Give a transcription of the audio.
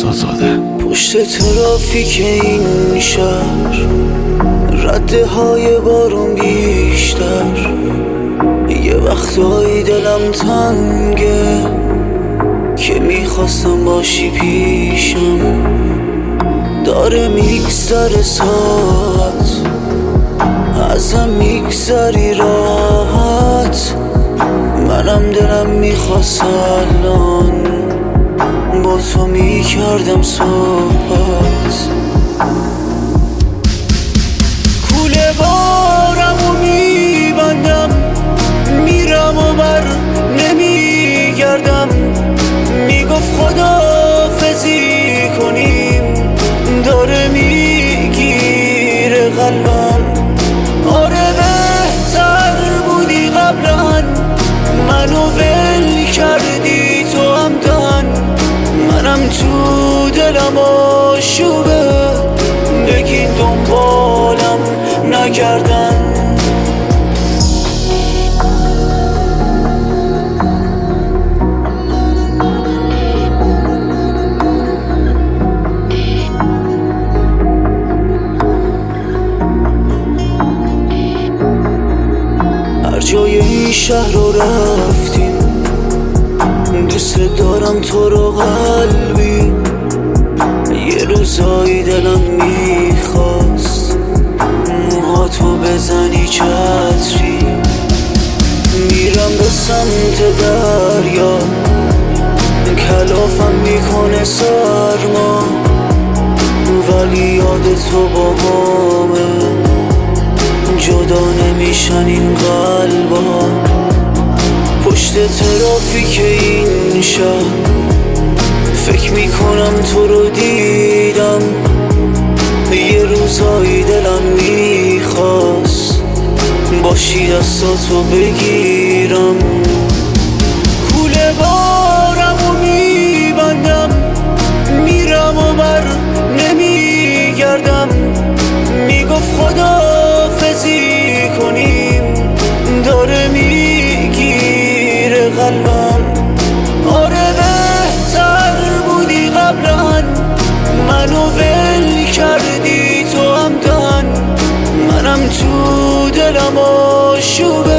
رضازاده. پشت ترافیک این شهر رده های بارون بیشتر، یه وقتایی دلم تنگه که میخواستم باشی پیشم. داره میگذره ساعت، ازم میگذری راحت، منم دلم میخواست الان با تو میکردم صحبت. کوله بارمو میبندم، میرم و بر نمیگردم، میگفت خداحافظی کنیم، داره میگیره قلبم. آره بهتر بودی قبلا، منو ول کردی تو همدن، منم تو دلم آشوبه، بگین دنبالم نکردن. هر جای این شهر رو رفتیم، دوست دارم تو رو قلبی. یه روزایی دلم میخواست موهاتو بزنی چتری، میرم به سمت دریا، کلافم میکنه سرما، ولی یاد تو با همه جدا نمیشن این قلبا. پشت ترافیک این شهر فکر میکنم تو رو دیدم، یه روزایی دلم میخواست باشی دستاتو بگیرم. کوله بارمو میبندم، میرم و بر نمیگردم، میگفت خداحافظی کنیم، داره میگیره قلبم. آره بهتر بودی قبلا، منو ول کردی تو همدن، منم تو دلم آشوبه،